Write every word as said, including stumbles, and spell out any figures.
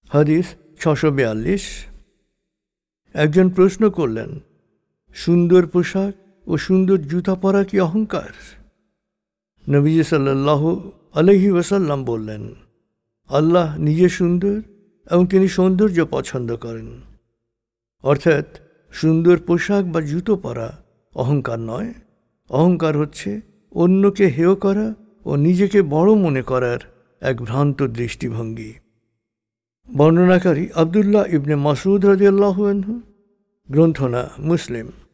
হাদিস ছশো বিয়াল্লিশ। একজন প্রশ্ন করলেন, সুন্দর পোশাক ও সুন্দর জুতা পরা কি অহংকার? নবীজি সাল্লাল্লাহু আলাইহি ওয়াসাল্লাম বললেন, আল্লাহ নিজে সুন্দর এবং তিনি সৌন্দর্য পছন্দ করেন। অর্থাৎ সুন্দর পোশাক বা জুতো পরা অহংকার নয়। অহংকার হচ্ছে অন্যকে হেয় করা ও নিজেকে বড় মনে করার এক ভ্রান্ত দৃষ্টিভঙ্গি। বর্ণনাকারী আব্দুল্লাহ ইবনে মাসউদ রাদিয়াল্লাহু আনহু, গ্রন্থনা মুসলিম।